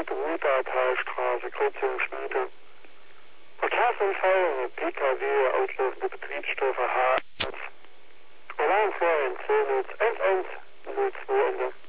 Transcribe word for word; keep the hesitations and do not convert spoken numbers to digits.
Rudoltalstraße, Kreuzung Schmiede. Verkehrsunfall, P K W, auslösende Betriebsstoffe H eins. Alarm für ein null eins eins null zwei Ende.